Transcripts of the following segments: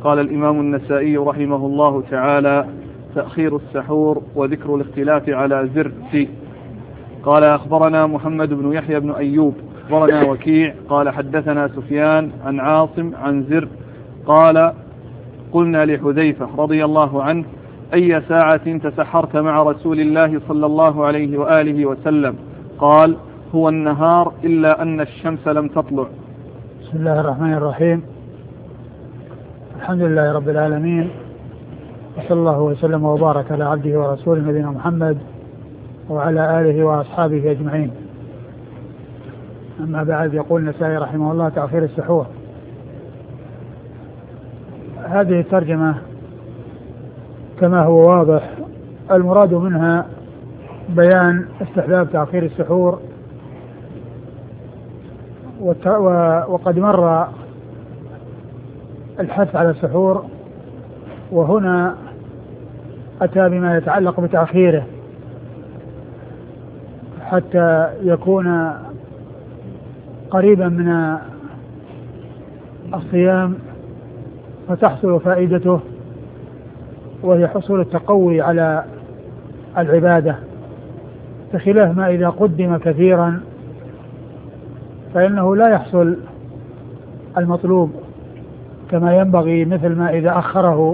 قال الإمام النسائي رحمه الله تعالى: تأخير السحور وذكر الاختلاف على زرس. قال: أخبرنا محمد بن يحيى بن أيوب أخبرنا وكيع قال حدثنا سفيان عن عاصم عن زر قال: قلنا لحذيفة رضي الله عنه: أي ساعة تسحرت مع رسول الله صلى الله عليه وآله وسلم؟ قال: هو النهار إلا أن الشمس لم تطلع. بسم الله الرحمن الرحيم. الحمد لله رب العالمين، وصلى الله وسلم وبارك على عبده ورسوله نبينا محمد وعلى آله وأصحابه أجمعين. أما بعد، يقول النسائي رحمه الله: تأخير السحور. هذه الترجمة كما هو واضح المراد منها بيان استحباب تأخير السحور، وقد مر الحث على السحور، وهنا أتى بما يتعلق بتأخيره حتى يكون قريبا من الصيام فتحصل فائدته، وهي حصول التقوي على العبادة، بخلاف ما إذا قدم كثيرا فإنه لا يحصل المطلوب كما ينبغي، مثل ما إذا أخره.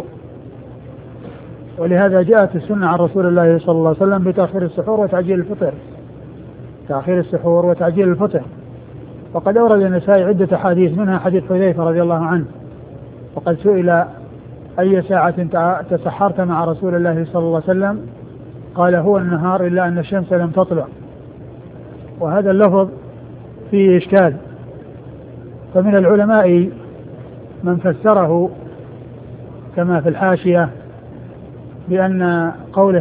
ولهذا جاءت السنة عن رسول الله صلى الله عليه وسلم بتأخير السحور وتعجيل الفطر، تأخير السحور وتعجيل الفطر. وقد أورد النسائي عدة حديث، منها حديث حذيفة رضي الله عنه، وقد سئل: أي ساعة تسحرت مع رسول الله صلى الله عليه وسلم؟ قال: هو النهار إلا أن الشمس لم تطلع. وهذا اللفظ فيه إشكال، فمن العلماء من فسره كما في الحاشية بأن قوله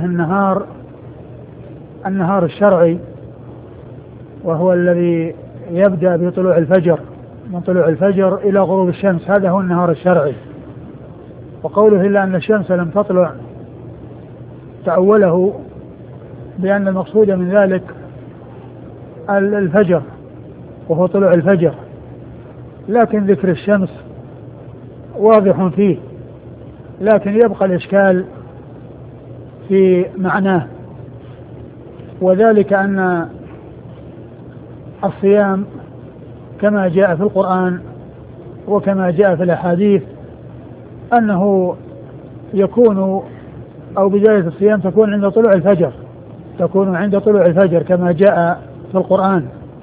النهار الشرعي، وهو الذي يبدأ بطلوع الفجر، من طلوع الفجر إلى غروب الشمس، هذا هو النهار الشرعي. وقوله إلا أن الشمس لم تطلع تأوله بأن المقصود من ذلك الفجر، وهو طلوع الفجر، لكن ذكر الشمس واضح فيه، لكن يبقى الإشكال في معناه، وذلك أن الصيام كما جاء في القرآن وكما جاء في الأحاديث أنه يكون، أو بداية الصيام تكون عند طلوع الفجر، تكون عند طلوع الفجر كما جاء في القرآن،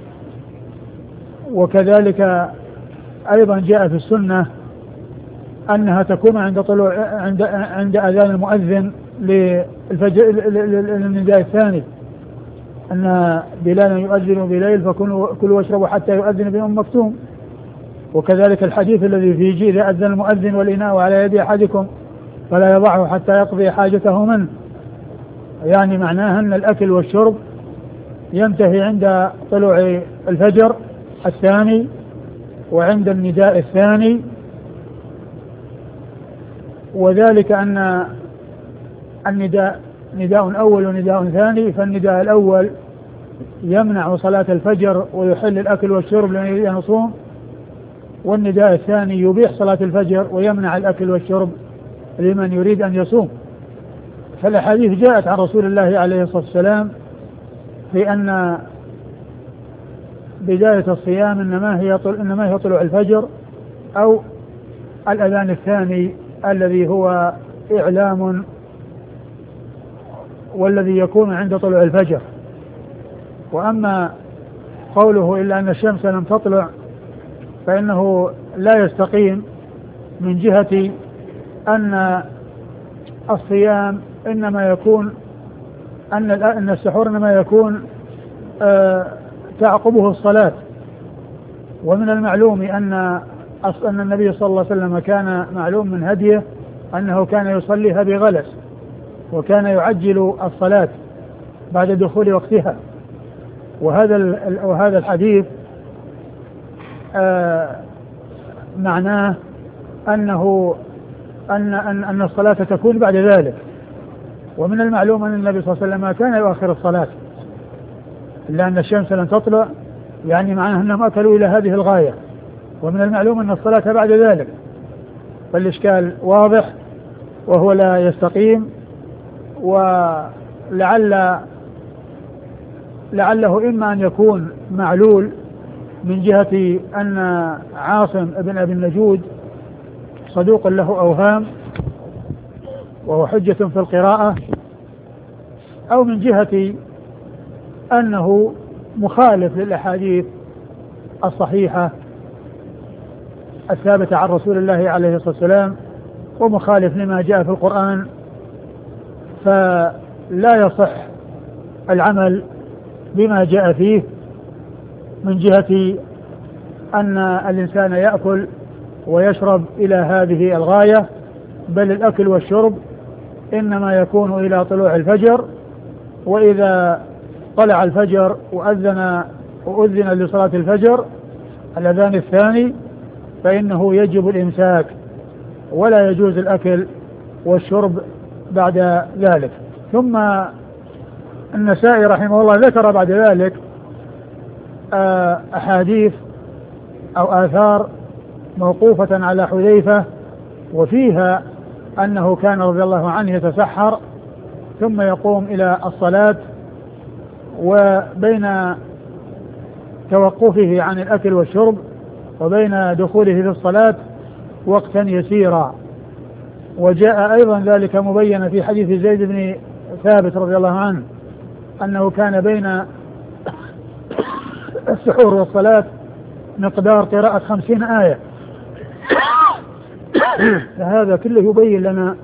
وكذلك أيضا جاء في السنة أنها تكون عند أذان المؤذن للفجر للنداء الثاني، أن بلالا يؤذن بليل فكلوا واشربوا حتى يؤذن بأم مكتوم. وكذلك الحديث الذي فيه: إذا أذن المؤذن والإناء على يد أحدكم فلا يضعه حتى يقضي حاجته منه، يعني معناها أن الأكل والشرب ينتهي عند طلوع الفجر الثاني وعند النداء الثاني، وذلك أن النداء نداء أول ونداء ثاني، فالنداء الأول يمنع صلاة الفجر ويحل الأكل والشرب لمن يريد أن يصوم، والنداء الثاني يبيح صلاة الفجر ويمنع الأكل والشرب لمن يريد أن يصوم. فالأحاديث جاءت عن رسول الله عليه الصلاة والسلام في أن بداية الصيام إنما هي طلوع الفجر أو الأذان الثاني الذي هو إعلام، والذي يكون عند طلوع الفجر. وأما قوله إلا أن الشمس لم تطلع فإنه لا يستقيم، من جهة أن الصيام إنما يكون أن السحور إنما يكون تعقبه الصلاة، ومن المعلوم أن النبي صلى الله عليه وسلم كان معلوم من هديه أنه كان يصليها بغلس، وكان يعجل الصلاة بعد دخول وقتها. وهذا الحديث معناه أنه أن الصلاة تكون بعد ذلك. ومن المعلوم أن النبي صلى الله عليه وسلم كان يؤخر الصلاة، إلا أن الشمس لن تطلع، يعني معناه أنهم أكلوا إلى هذه الغاية. ومن المعلوم أن الصلاة بعد ذلك، فالإشكال واضح وهو لا يستقيم، ولعله إما أن يكون معلول من جهة أن عاصم ابن أبي النجود صدوق له أوهام وهو حجة في القراءة، أو من جهة أنه مخالف للأحاديث الصحيحة الثابتة عن رسول الله عليه الصلاة والسلام، ومخالف لما جاء في القرآن، فلا يصح العمل بما جاء فيه من جهة أن الإنسان يأكل ويشرب إلى هذه الغاية، بل الأكل والشرب إنما يكون إلى طلوع الفجر، وإذا طلع الفجر وأذن لصلاة الفجر الأذان الثاني فإنه يجب الإمساك، ولا يجوز الأكل والشرب بعد ذلك. ثم النسائي رحمه الله ذكر بعد ذلك أحاديث أو آثار موقوفة على حذيفة، وفيها أنه كان رضي الله عنه يتسحر ثم يقوم إلى الصلاة، وبين توقفه عن الأكل والشرب وبين دخوله في الصلاة وقتا يسيرا. وجاء أيضا ذلك مبين في حديث زيد بن ثابت رضي الله عنه أنه كان بين السحور والصلاة مقدار قراءة 50 آية. فهذا كله يبين لنا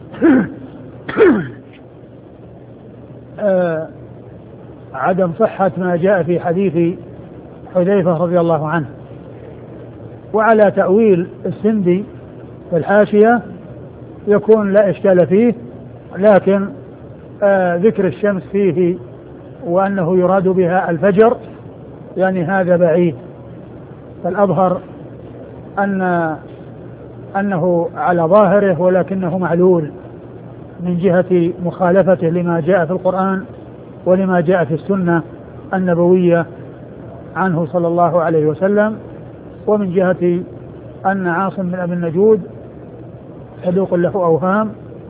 عدم صحة ما جاء في حديث حذيفة رضي الله عنه. وعلى تأويل السندي في الحاشية يكون لا إشكال فيه، لكن ذكر الشمس فيه وأنه يراد بها الفجر يعني هذا بعيد، فالأظهر أنه على ظاهره ولكنه معلول من جهة مخالفته لما جاء في القرآن ولما جاء في السنة النبوية عنه صلى الله عليه وسلم، ومن جهة أن عاصم بن أبي النجود صدوق له أوهام.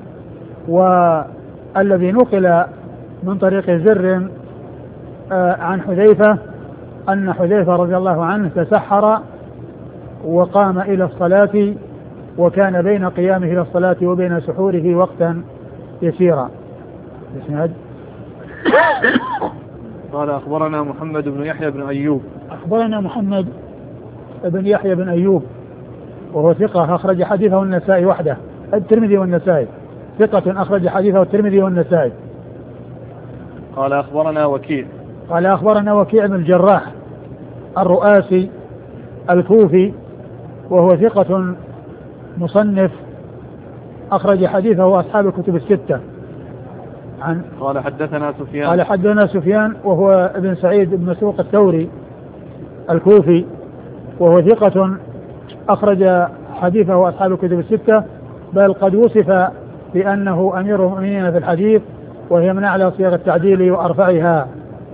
والذي نقل من طريق زر عن حذيفة أن حذيفة رضي الله عنه تسحر وقام إلى الصلاة، وكان بين قيامه إلى الصلاة وبين سحوره وقتا يسيرا. قال أخبرنا محمد بن يحيى بن أيوب. أخبرنا محمد بن يحيى بن أيوب وهو ثقة أخرج حديثه النسائي وحده، الترمذي والنسائي، ثقة أخرج حديثه الترمذي والنسائي. قال أخبرنا وكيع. قال أخبرنا وكيع بن الجراح الرؤاسي الكوفي وهو ثقة مصنف أخرج حديثه أصحاب الكتب الستة. قال حدثنا سفيان. قال حدثنا سفيان وهو ابن سعيد بن مسروق الثوري الكوفي وهو ثقة أخرج حديثه أصحاب الكتب الستة، بل قد وصف بأنه أمير المؤمنين في الحديث، وهي من أعلى صيغ التعديل وأرفعها.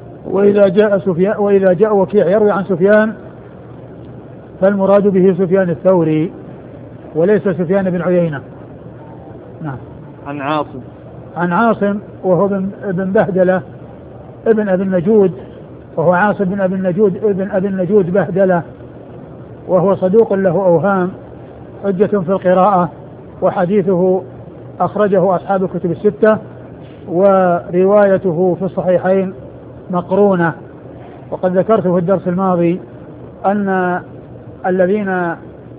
وإذا جاء وكيع يروي عن سفيان فالمراد به سفيان الثوري وليس سفيان بن عيينة. نعم. عن عاصم وهو ابن بهدلة ابن أبي النجود، وهو عاصم بن أبي النجود ابن أبي النجود بهدلة، وهو صدوق له أوهام حجة في القراءة، وحديثه أخرجه أصحاب الكتب الستة، وروايته في الصحيحين مقرونة. وقد ذكرت في الدرس الماضي أن الذين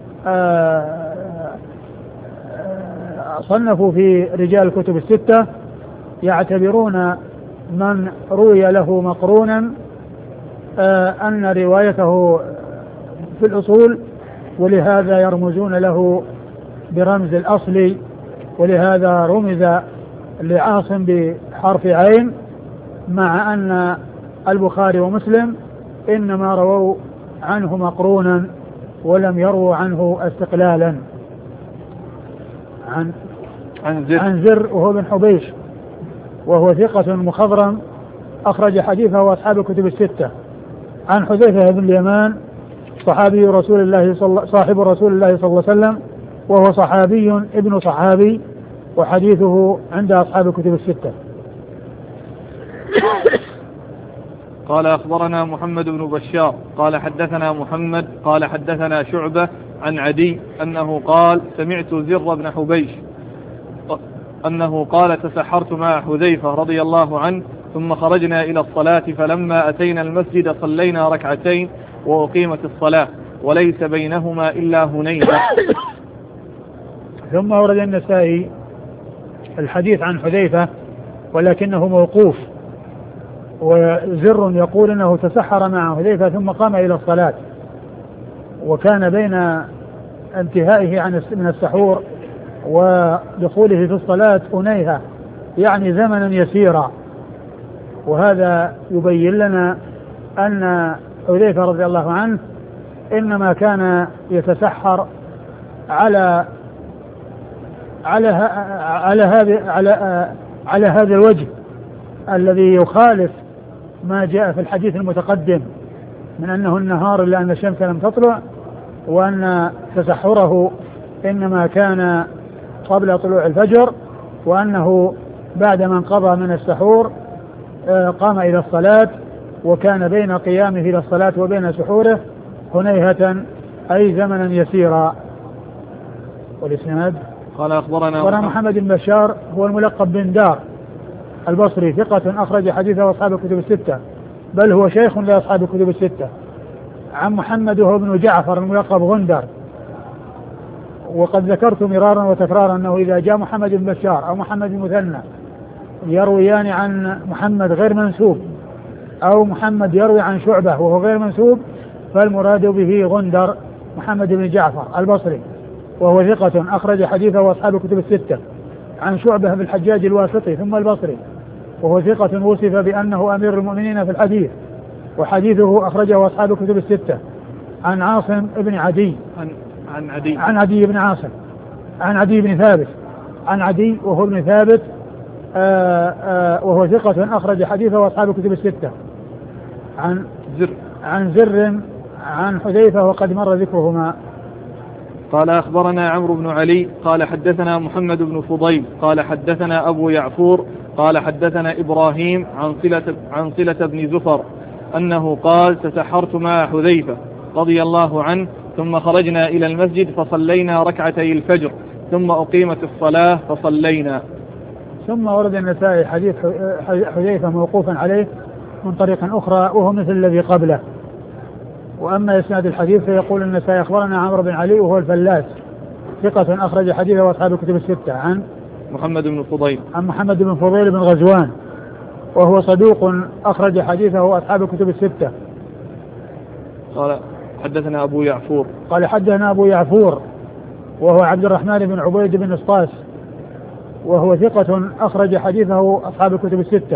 صنفوا في رجال الكتب الستة يعتبرون من روي له مقرونا أن روايته في الأصول، ولهذا يرمزون له برمز الأصل، ولهذا رمز لعاصم بحرف عين، مع أن البخاري ومسلم إنما رووا عنه مقرونا ولم يروا عنه استقلالا. عن زر وهو بن حبيش وهو ثقة مخضرم أخرج حديثه أصحاب الكتب الستة. عن حذيفة بن اليمان صاحب رسول الله صلى الله عليه وسلم وهو صحابي ابن صحابي، وحديثه عند أصحاب الكتب الستة. قال أخبرنا محمد بن بشار قال حدثنا محمد قال حدثنا شعبة عن عدي أنه قال سمعت زر بن حبيش أنه قال تسحرت مع حذيفة رضي الله عنه ثم خرجنا إلى الصلاة فلما أتينا المسجد صلينا ركعتين وأقيمت الصلاة وليس بينهما إلا هنيهة. ثم ورد النسائي الحديث عن حذيفة ولكنه موقوف، وزر يقول أنه تسحر مع حذيفة ثم قام إلى الصلاة، وكان بين انتهائه من السحور ودخوله في الصلاة هنيهة، يعني زمنا يسيرا. وهذا يبين لنا أن حذيفة رضي الله عنه إنما كان يتسحر على هذا الوجه الذي يخالف ما جاء في الحديث المتقدم من أنه النهار إلا أن الشمس لم تطلع، وأن تسحره إنما كان قبل طلوع الفجر، وأنه بعد ما انقضى من السحور قام إلى الصلاة، وكان بين قيامه إلى الصلاة وبين سحوره هنيهة أي زمنا يسيرا. والإسناد قال أخبرنا محمد بن بشار هو الملقب بن دار البصري، ثقة أخرج حديثه أصحاب الكتب الستة، بل هو شيخ لأصحاب الكتب الستة. عن محمد وهو ابن جعفر الملقب غندر، وقد ذكرت مرارا وتكرارا أنه إذا جاء محمد بن بشار أو محمد بن مثنى يرويان عن محمد غير منسوب، أو محمد يروي عن شعبة وهو غير منسوب، فالمراد به غندر محمد بن جعفر البصري، وهو ثقة أخرج حديثه أصحاب الكتب الستة. عن شعبة بن الحجاج الواسطي ثم البصري، وهو ثقة وصف بأنه أمير المؤمنين في الحديث، وحديثه أخرجه أصحاب الكتب الستة. عن عاصم بن عدي عن عدي بن عاصم عن عدي بن ثابت عن عدي وهو ابن ثابت وهو ثقة أخرج حديثه أصحاب الكتب الستة. عن زر عن حذيفة وقد مر ذكرهما. قال أخبرنا عمرو بن علي قال حدثنا محمد بن فضيل قال حدثنا أبو يعفور قال حدثنا إبراهيم عن صلة بن زفر أنه قال تسحرت مع حذيفة رضي الله عنه ثم خرجنا إلى المسجد فصلينا ركعتي الفجر ثم أقيمت الصلاة فصلينا. ثم ورد النسائي حديث حذيفة موقوفا عليه من طريق أخرى وهو مثل الذي قبله. وأما إسناد الحديث فيقول النسائي أخبرنا عمرو بن علي وهو الفلاس، ثقة أخرج حديثه وأصحاب الكتب الستة. عن محمد بن فضيل بن غزوان وهو صدوق أخرج حديثه وأصحاب الكتب الستة. قال حدثنا أبو يعفور وهو عبد الرحمن بن عبيد بن اسطاس وهو ثقة أخرج حديثه أصحاب الكتب الستة.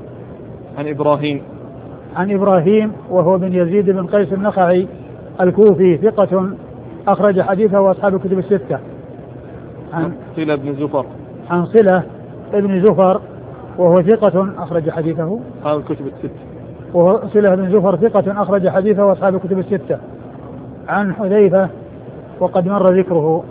عن إبراهيم وهو بن يزيد بن قيس النخعي الكوفي، ثقة أخرج حديثه وأصحاب الكتب الستة. عن صلة بن زفر وهو ثقة أخرج حديثه أصحاب الكتب الستة. وهو صلة بن زفر ثقة أخرج حديثه وأصحاب الكتب الستة. عن حذيفة وقد مر ذكره.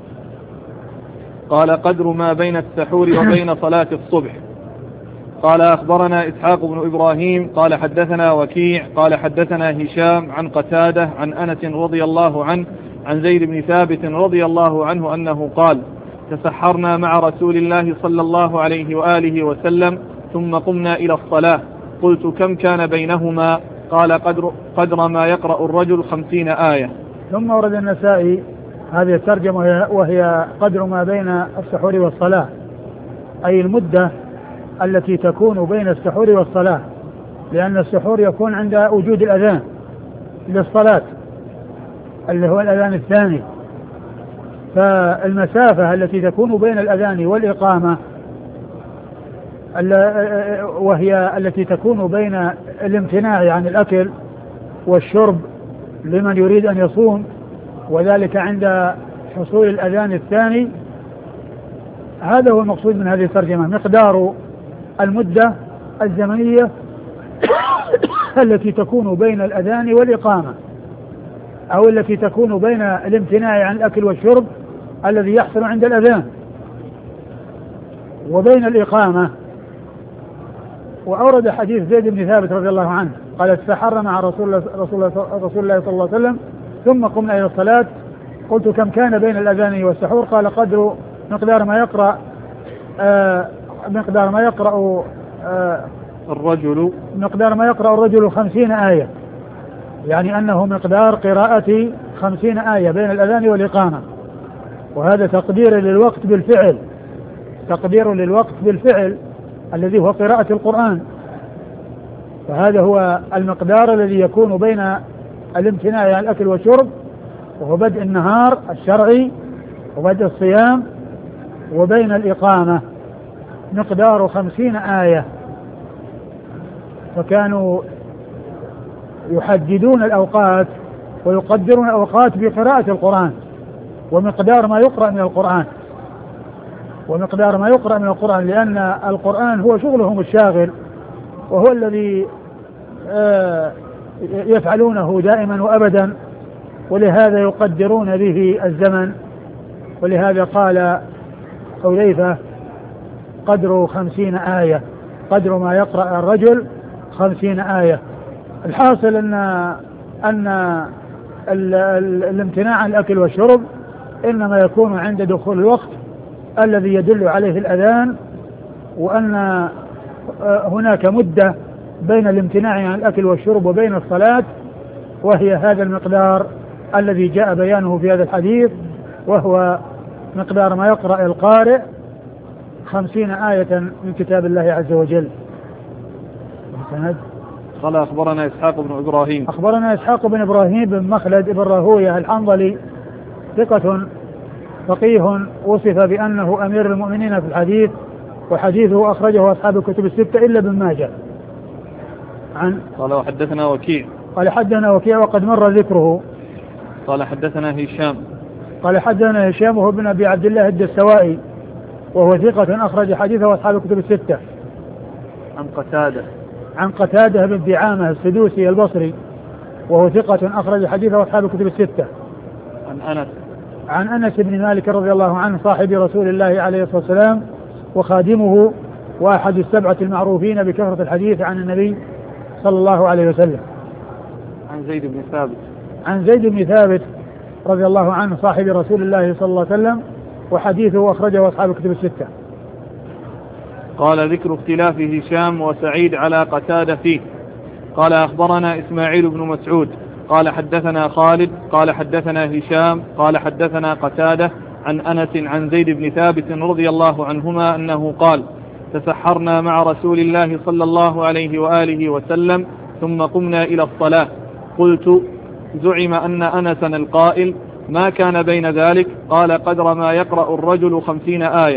قال قدر ما بين السحور وبين صلاة الصبح. قال أخبرنا إسحاق بن إبراهيم قال حدثنا وكيع قال حدثنا هشام عن قتادة عن أنس رضي الله عنه عن زيد بن ثابت رضي الله عنه أنه قال تسحرنا مع رسول الله صلى الله عليه وآله وسلم ثم قمنا إلى الصلاة قلت كم كان بينهما قال قدر ما يقرأ الرجل 50 آية. ثم ورد النسائي هذه الترجمة وهي قدر ما بين السحور والصلاة، أي المدة التي تكون بين السحور والصلاة، لأن السحور يكون عند وجود الأذان للصلاة اللي هو الأذان الثاني، فالمسافة التي تكون بين الأذان والإقامة وهي التي تكون بين الامتناع عن الأكل والشرب لمن يريد أن يصوم، وذلك عند حصول الأذان الثاني. هذا هو المقصود من هذه الترجمة، مقدار المدة الزمنية التي تكون بين الأذان والإقامة، أو التي تكون بين الامتناع عن الأكل والشرب الذي يحصل عند الأذان وبين الإقامة. وأورد حديث زيد بن ثابت رضي الله عنه قال تسحرنا مع رسول الله صلى الله عليه وسلم ثم قمنا إلى الصلاة قلت كم كان بين الأذان والسحور قال قدر مقدار ما يقرأ الرجل 50 آية، يعني أنه مقدار قراءة 50 آية بين الأذان والإقامة. وهذا تقدير للوقت بالفعل الذي هو قراءة القرآن. فهذا هو المقدار الذي يكون بين الامتناع عن الأكل والشرب وهو بدء النهار الشرعي وبدء الصيام وبين الإقامة، مقدار 50 آية. فكانوا يحددون الأوقات ويقدرون الأوقات بقراءة القرآن ومقدار ما يقرأ من القرآن لأن القرآن هو شغلهم الشاغل وهو الذي يفعلونه دائما وأبدا، ولهذا يقدرون به الزمن. ولهذا قال حذيفة قدر 50 آية، قدر ما يقرأ الرجل 50 آية. الحاصل أن الامتناع عن الأكل والشرب إنما يكون عند دخول الوقت الذي يدل عليه الأذان، وأن هناك مدة بين الامتناع عن الأكل والشرب وبين الصلاة، وهي هذا المقدار الذي جاء بيانه في هذا الحديث، وهو مقدار ما يقرأ القارئ 50 آية من كتاب الله عز وجل. قال أخبرنا إسحاق بن إبراهيم بن مخلد بن راهويه الحنظلي ثقة فقيه وصف بأنه أمير المؤمنين في الحديث، وحديثه أخرجه أصحاب الكتب الستة إلا ابن ماجه. قال وحدثنا وكيع قال حدثنا وكيع وقد مر ذكره. قال حدثنا هشام وهو ابن أبي عبد الله الدستوائي وهو ثقة أخرج حديثه أصحاب الكتب الستة. عن قتادة بن دعامة السدوسي البصري وهو ثقة أخرج حديثه أصحاب الكتب الستة. عن أنس بن مالك رضي الله عنه صاحب رسول الله عليه الصلاة والسلام وخادمه وأحد السبعة المعروفين بكثرة الحديث عن النبي صلى الله عليه وسلم. عن زيد بن ثابت رضي الله عنه صاحب رسول الله صلى الله عليه وسلم وحديثه أخرجه أصحاب الكتب الستة. قال ذكر اختلاف هشام وسعيد على قتادة فيه. قال أخبرنا إسماعيل بن مسعود قال حدثنا خالد قال حدثنا هشام قال حدثنا قتادة عن أنس عن زيد بن ثابت رضي الله عنهما أنه قال تسحرنا مع رسول الله صلى الله عليه وآله وسلم ثم قمنا إلى الصلاة قلت زعم أن أنسا القائل ما كان بين ذلك قال قدر ما يقرأ الرجل 50 آية.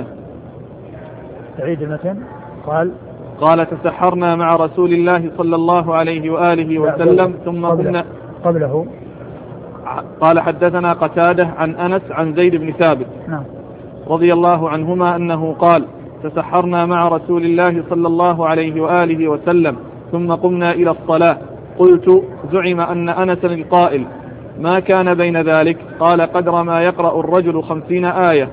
سعيد المتن قال تسحرنا مع رسول الله صلى الله عليه وآله وسلم ثم قمنا قبله. قال حدثنا قتادة عن أنس عن زيد بن ثابت رضي الله عنهما أنه قال تسحرنا مع رسول الله صلى الله عليه وآله وسلم ثم قمنا إلى الصلاة قلت زعم أن أنسا القائل ما كان بين ذلك قال قدر ما يقرأ الرجل 50 آية.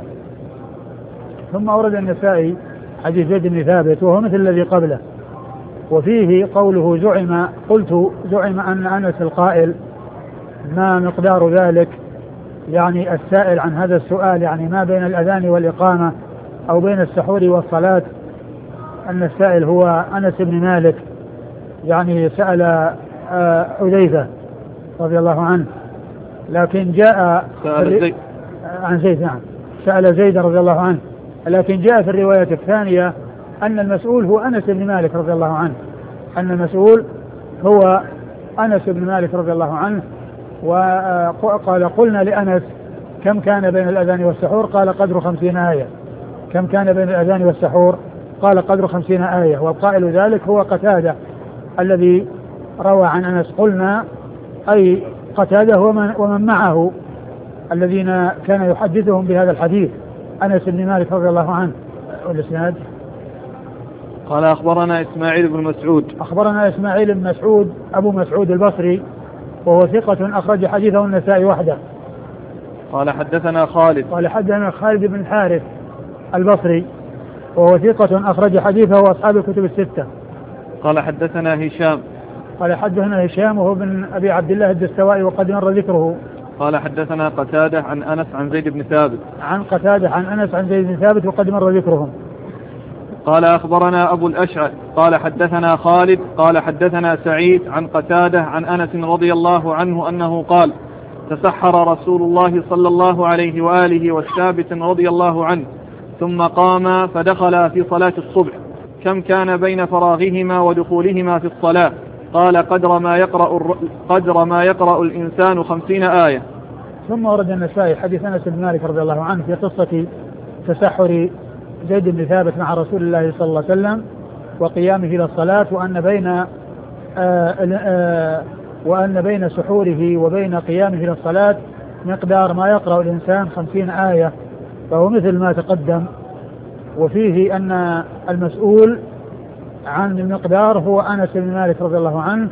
ثم أورد النسائي حديث زيد بن ثابت وهو مثل الذي قبله وفيه قوله زعم قلت زعم أن أنس القائل ما مقدار ذلك، يعني السائل عن هذا السؤال يعني ما بين الأذان والإقامة أو بين السحور والصلاة، أن السائل هو أنس بن مالك يعني سأل حذيفة رضي الله عنه، لكن جاء عن زيد سأل زيد رضي الله عنه، لكن جاء في الرواية الثانية أن المسؤول هو أنس بن مالك رضي الله عنه، أن المسؤول هو أنس بن مالك رضي الله عنه. وقال قلنا لأنس كم كان بين الأذان والسحور قال قدر 50 آية. كم كان بين الأذان والسحور قال قدر 50 آية. والقائل ذلك هو قتادة الذي روى عن أنس. قلنا أي قتادة ومن معه الذين كان يحدثهم بهذا الحديث أنس بن مالك رضي الله عنه. والإسناد قال أخبرنا إسماعيل بن مسعود أبو مسعود البصري وهو ثقة أخرج حديثه النسائي وحده. قال حدثنا خالد. قال حدثنا خالد بن الحارث البصري وهو ثقة أخرج حديثه وأصحاب الكتب الستة. قال حدثنا هشام. قال حدثنا هشام وهو بن أبي عبد الله الدستوائي وقد مر ذكره. قال حدثنا قتادة عن أنس عن زيد بن ثابت. عن قتادة عن أنس عن زيد بن ثابت وقد مر ذكرهم. قال أخبرنا أبو الأشعث قال حدثنا خالد قال حدثنا سعيد عن قتادة عن أنس رضي الله عنه أنه قال تسحر رسول الله صلى الله عليه وآله والثابت رضي الله عنه ثم قام فدخل في صلاة الصبح كم كان بين فراغهما ودخولهما في الصلاة؟ قال قدر ما يقرأ الإنسان 50 آية. ثم ورد النسائي حديث أنس بن مالك رضي الله عنه في قصة تسحر زيد بن ثابت مع رسول الله صلى الله عليه وسلم وقيامه إلى الصلاة وأن بين سحوره وبين قيامه إلى الصلاة مقدار ما يقرأ الإنسان 50 آية، فهو مثل ما تقدم. وفيه أن المسؤول عن المقدار هو أنس بن مالك رضي الله عنه.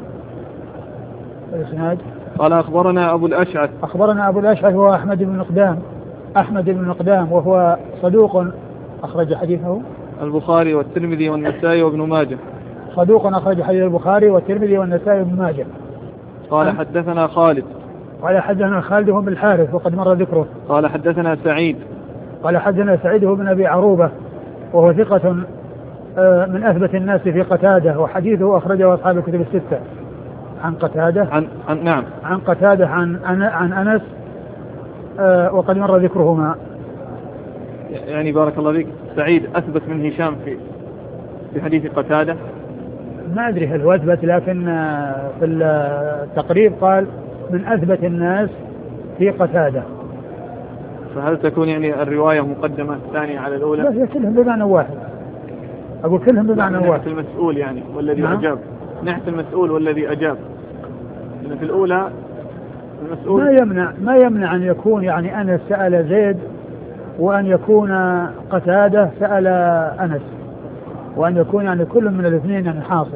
قال أخبرنا أبو الأشعث. أخبرنا أبو الأشعث هو أحمد بن مقدام وهو صدوق أخرج حديثه البخاري والترمذي والنسائي وابن ماجه. صدوق أخرج حديث البخاري والترمذي والنسائي وابن ماجه. قال حدثنا خالد. قال حدثنا خالد هو بن الحارث وقد مر ذكره. قال حدثنا سعيد. قال حدثنا سعيد هو بن أبي عروبة وهو ثقة من أثبت الناس في قتادة وحديثه أخرجه أصحاب الكتب الستة. عن قتادة نعم عن قتادة عن أنس وقد مر ذكرهما. يعني بارك الله فيك سعيد أثبت من هشام في حديث قتادة. ما أدري هل هو أثبت، لكن في التقريب قال من أثبت الناس في قتادة. فهل تكون يعني الرواية مقدمة الثانية على الأولى؟ لا، كلهم بمعنى واحد. أقول كلهم بمعنى واحد. نحت المسؤول يعني والذي أجاب. نحت المسؤول والذي أجاب. لأن في الأولى المسؤول ما يمنع أن يكون يعني أنس سأل زيد وأن يكون قتادة سأل أنس وأن يكون يعني كل من الاثنين يعني حاصل.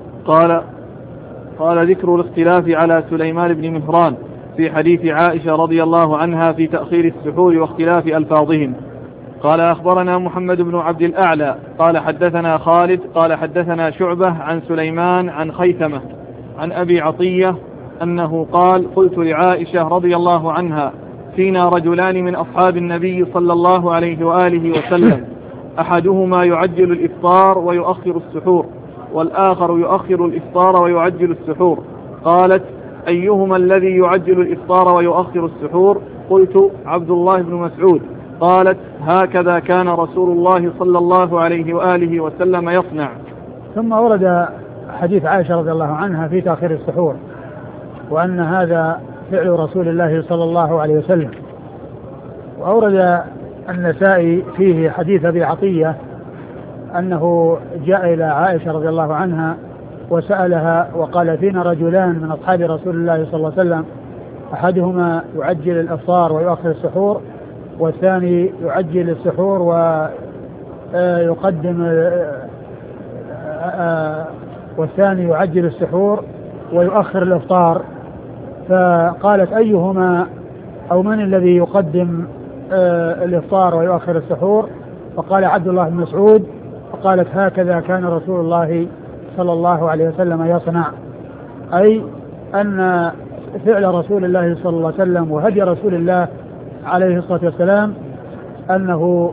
قال ذكر الاختلاف على سليمان بن مهران في حديث عائشة رضي الله عنها في تأخير السحور واختلاف ألفاظهم. قال أخبرنا محمد بن عبد الأعلى قال حدثنا خالد قال حدثنا شعبة عن سليمان عن خيثمة عن أبي عطية أنه قال قلت لعائشة رضي الله عنها فينا رجلان من أصحاب النبي صلى الله عليه وآله وسلم أحدهما يعجل الإفطار ويؤخر السحور والآخر يؤخر الإفطار ويعجل السحور. قالت أيهما الذي يعجل الإفطار ويؤخر السحور؟ قلت عبد الله بن مسعود. قالت هكذا كان رسول الله صلى الله عليه وآله وسلم يصنع. ثم ورد حديث عائشة رضي الله عنها في تأخير السحور وأن هذا فعل رسول الله صلى الله عليه وسلم. وأورد النسائي فيه حديث أبي عطية أنه جاء إلى عائشة رضي الله عنها وسألها وقال فينا رجلان من أصحاب رسول الله صلى الله عليه وسلم أحدهما يعجل الإفطار ويؤخر السحور والثاني يعجل السحور ويقدم والثاني يعجل السحور ويؤخر الإفطار. فقالت أيهما أو من الذي يقدم الإفطار ويؤخر السحور؟ فقال عبد الله بن مسعود. فقالت هكذا كان رسول الله صلى الله عليه وسلم يصنع، أي أن فعل رسول الله صلى الله عليه وسلم وهدي رسول الله عليه الصلاة والسلام أنه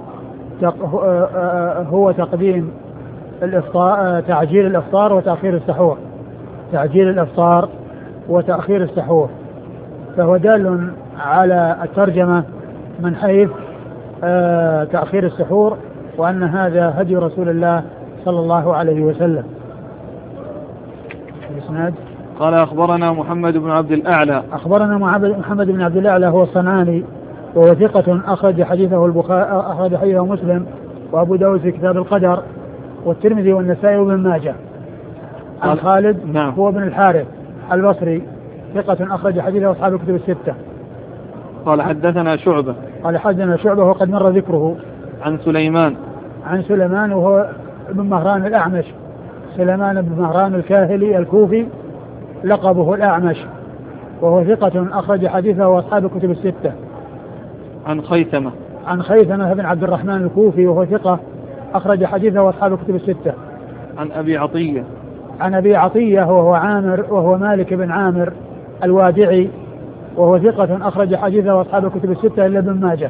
هو تقديم الإفطار تعجيل الإفطار وتأخير السحور، تعجيل الإفطار وتأخير السحور. فهو دال على الترجمة من حيث تأخير السحور وأن هذا هدي رسول الله صلى الله عليه وسلم. الإسناد قال أخبرنا محمد بن عبد الأعلى. أخبرنا محمد بن عبد الأعلى هو الصنعاني وهو ثقة أخرج حديثه البخاري أخرج حديثه مسلم وأبو داود في كتاب القدر والترمذي والنسائي وابن ماجه. عن خالد نعم. هو بن الحارث البصري ثقة أخرج حديثه أصحاب الكتب الستة. قال حدثنا شعبة. قال حدثنا شعبة وقد مر ذكره. عن سليمان وهو ابن مهران الأعمش، سليمان بن مهران الكاهلي الكوفي لقبه الأعمش وهو ثقة أخرج حديثه وأصحاب الكتب الستة. عن خيثمة بن عبد الرحمن الكوفي وهو ثقة أخرج حديثه وأصحاب الكتب الستة. عن أبي عطية وهو مالك بن عامر الوادعي وهو ثقة أخرج حديثه وأصحاب الكتب الستة إلا ابن ماجه.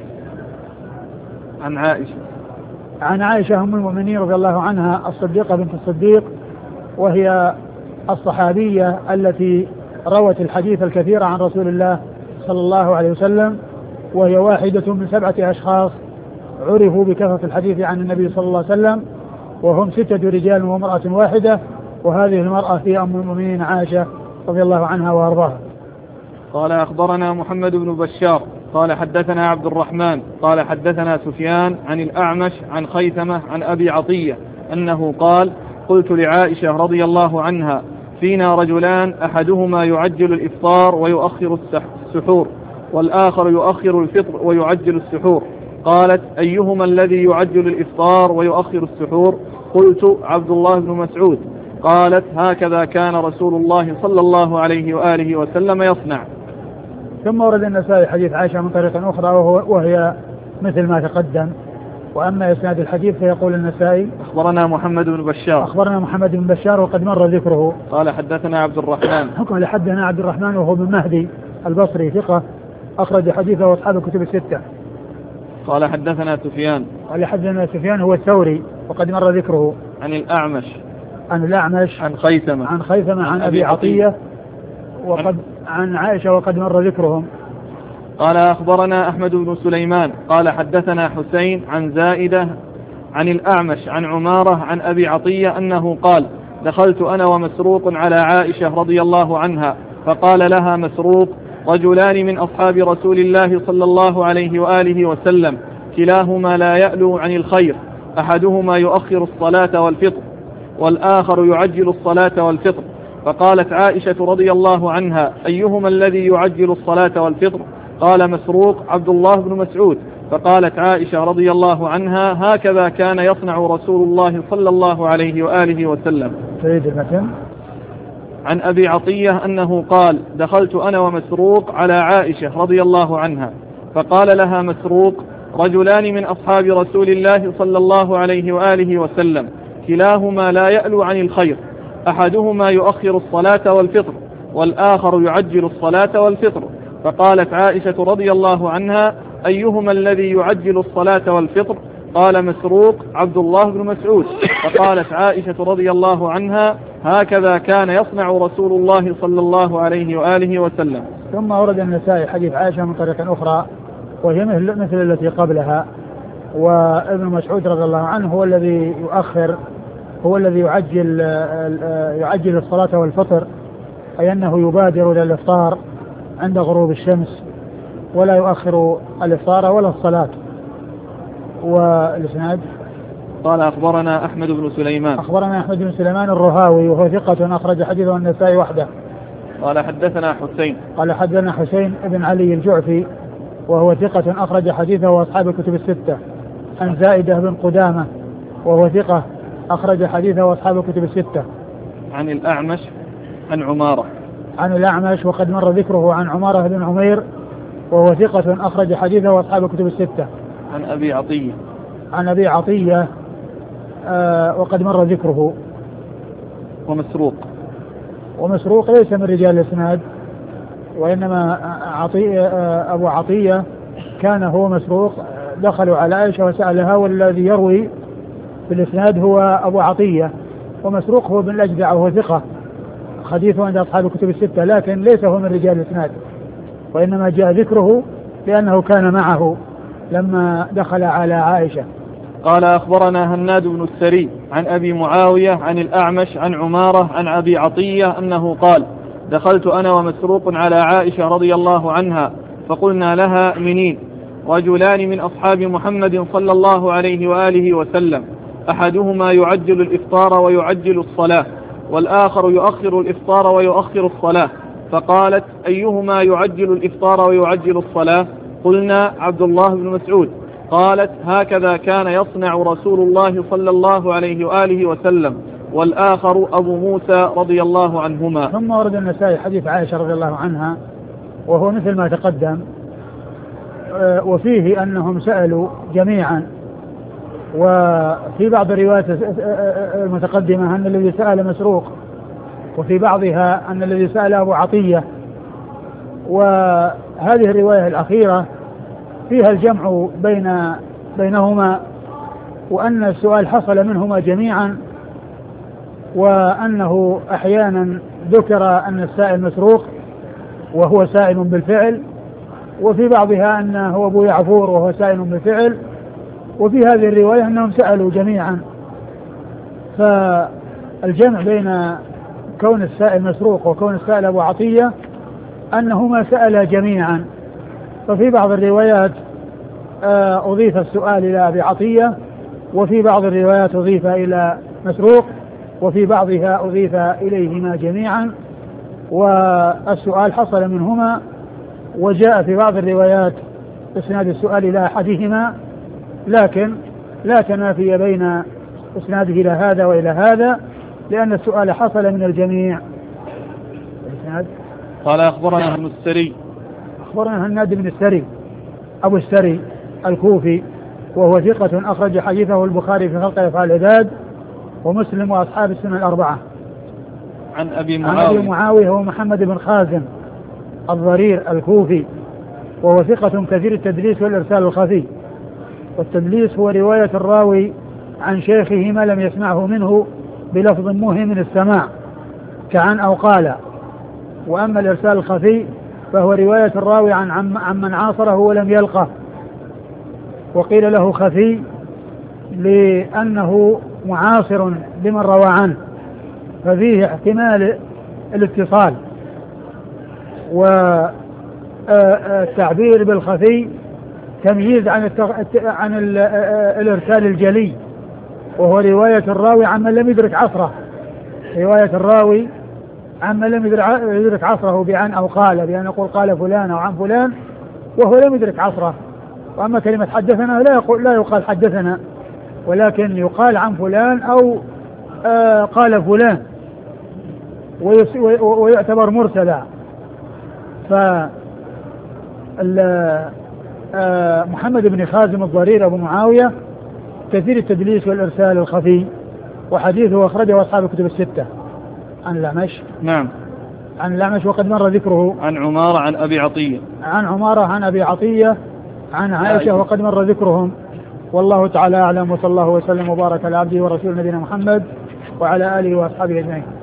عن عائشة أم المؤمنين رضي الله عنها الصديقة بنت الصديق، وهي الصحابية التي روت الحديث الكثير عن رسول الله صلى الله عليه وسلم، وهي واحدة من 7 أشخاص عرفوا بكثرة الحديث عن النبي صلى الله عليه وسلم، وهم 6 رجال وامرأة واحدة، وهذه المرأة هي أم المؤمنين عائشة رضي الله عنها وأرضاها. قال أخبرنا محمد بن بشار قال حدثنا عبد الرحمن قال حدثنا سفيان عن الأعمش عن خيثمة عن أبي عطية أنه قال: قلت لعائشة رضي الله عنها: فينا رجلان أحدهما يعجل الإفطار ويؤخر السحور، والآخر يؤخر الفطر ويعجل السحور. قالت: أيهما الذي يعجل الإفطار ويؤخر السحور؟ قلت: عبد الله بن مسعود. قالت: هكذا كان رسول الله صلى الله عليه وآله وسلم يصنع. ثم ورد النسائي حديث عائشة من طريق أخرى وهي مثل ما تقدم. وأما إسناد الحديث فيقول النسائي: أخبرنا محمد بن بشار وقد مر ذكره. قال حدثنا عبد الرحمن حدثنا عبد الرحمن وهو بن مهدي البصري ثقة أخرج حديثه وأصحاب الكتب الستة. قال حدثنا سفيان هو الثوري وقد مر ذكره. عن الأعمش عن خيثمة عن أبي عطية عن عائشة وقد مر ذكرهم. قال أخبرنا أحمد بن سليمان قال حدثنا حسين عن زائدة عن الأعمش عن عمارة عن أبي عطية أنه قال: دخلت أنا ومسروق على عائشة رضي الله عنها، فقال لها مسروق: رجلان من أصحاب رسول الله صلى الله عليه وآله وسلم كلاهما لا يألو عن الخير، أحدهما يؤخر الصلاة والفطر، والآخر يعجل الصلاة والفطر. فقالت عائشة رضي الله عنها: أيهما الذي يعجل الصلاة والفطر؟ قال مسروق: عبد الله بن مسعود. فقالت عائشة رضي الله عنها: هكذا كان يصنع رسول الله صلى الله عليه وآله وسلم. عن أبي عطية أنه قال: دخلت أنا ومسروق على عائشة رضي الله عنها، فقال لها مسروق: رجلان من أصحاب رسول الله صلى الله عليه وآله وسلم كلاهما لا يألو عن الخير، أحدهما يؤخر الصلاة والفطر، والآخر يعجل الصلاة والفطر. فقالت عائشة رضي الله عنها: أيهما الذي يعجل الصلاة والفطر؟ قال مسروق: عبد الله بن مسعود. فقالت عائشة رضي الله عنها: هكذا كان يصنع رسول الله صلى الله عليه وآله وسلم. ثم ورد النسائي حديث عائشة من طريق أخرى وهي مثل التي قبلها، وابن مسعود رضي الله عنه هو الذي يؤخر، هو الذي يعجل الصلاة والفطر، أي أنه يبادر إلى الإفطار عند غروب الشمس ولا يؤخر الإفطار ولا الصلاة. والإسناد قال أخبرنا أحمد بن سليمان الرهاوي وهو ثقة أخرج حديثه النسائي وحده. قال حدثنا حسين بن علي الجعفي وهو ثقة أخرج حديثه وأصحاب الكتب الستة. عن زائدة بن قدامة وهو ثقة أخرج حديثه وأصحاب الكتب الستة. عن الأعمش عن الأعمش وقد مر ذكره. عن عمارة بن عمير وهو ثقة أخرج حديثه وأصحاب الكتب الستة. عن أبي عطية وقد مر ذكره. ومسروق ليس من رجال الإسناد، وإنما أبو عطية كان هو مسروق، دخلوا على عائشة وسألها، والذي يروي في الإسناد هو أبو عطية، ومسروق هو بن الأجدع وهو ثقة حديثه عند أصحاب الكتب الستة، لكن ليس هو من رجال الإسناد، وإنما جاء ذكره لأنه كان معه لما دخل على عائشة. قال أخبرنا هناد بن السري عن أبي معاوية عن الأعمش عن عمارة عن أبي عطية أنه قال: دخلت أنا ومسروق على عائشة رضي الله عنها، فقلنا لها: منين؟ رجلان من أصحاب محمد صلى الله عليه وآله وسلم، أحدهما يعجل الإفطار ويعجل الصلاة، والآخر يؤخر الإفطار ويؤخر الصلاة. فقالت: أيهما يعجل الإفطار ويعجل الصلاة؟ قلنا: عبد الله بن مسعود. قالت: هكذا كان يصنع رسول الله صلى الله عليه وآله وسلم، والآخر أبو موسى رضي الله عنهما. ثم ورد النسائي حديث عائشة رضي الله عنها وهو مثل ما تقدم، وفيه أنهم سألوا جميعا. وفي بعض الروايات المتقدمة أن الذي سأل مسروق، وفي بعضها أن الذي سأل أبو عطية. وهذه الرواية الأخيرة فيها الجمع بينهما، وأن السؤال حصل منهما جميعا، وأنه أحيانا ذكر أن السائل مسروق وهو سائل بالفعل، وفي بعضها أنه هو أبو يعفور وهو سائل بالفعل، وفي هذه الرواية أنهم سألوا جميعا. فالجمع بين كون السائل مسروق وكون السائل أبو عطية أنهما سألا جميعا. ففي بعض الروايات أضيف السؤال إلى أبي عطية، وفي بعض الروايات أضيف إلى مسروق، وفي بعضها أضيف إليهما جميعا، والسؤال حصل منهما. وجاء في بعض الروايات إسناد السؤال إلى أحدهما، لكن لا تنافي بين إسناده إلى هذا وإلى هذا، لأن السؤال حصل من الجميع. قال أخبرنا ابن السري، أخبرنا هناد بن السري أبو السري الكوفي، وهو ثقة أخرج حديثه البخاري في خلق أفعال العباد ومسلم وأصحاب السنة الأربعة. عن أبي معاوية هو محمد بن خازم الضرير الكوفي، وهو ثقة كثير التدليس والإرسال الخفي. والتدليس هو رواية الراوي عن شيخه ما لم يسمعه منه بلفظ موهم من السماع كعن أو قال. وأما الإرسال الخفي فهو رواية الراوي عن من عاصره ولم يلقه، وقيل له خفي لأنه معاصر لمن روى عنه، ففيه احتمال الاتصال. والتعبير بالخفي تمييز عن الإرسال الجلي، وهو رواية الراوي عمن لم يدرك عصره، رواية الراوي عمن لم يدرك عصره بعن أو قال، بأن يقول قال فلان أو عن فلان وهو لم يدرك عصره. وأما كلمة حدثنا لا يقال حدثنا، ولكن يقال عن فلان أو قال فلان، ويعتبر مرسلا. محمد بن خازم الضرير أبو معاوية كثير التدليس والإرسال الخفي، وحديثه أخرجه أصحاب الكتب الستة. عن الأعمش، نعم، عن الأعمش وقد مر ذكره. عن عمارة عن أبي عطية، عن عمارة عن أبي عطية عن عائشة وقد مر ذكرهم. والله تعالى أعلم، وصلى الله وسلم وبارك على عبده ورسول نبينا محمد وعلى آله وأصحابه أجمعين.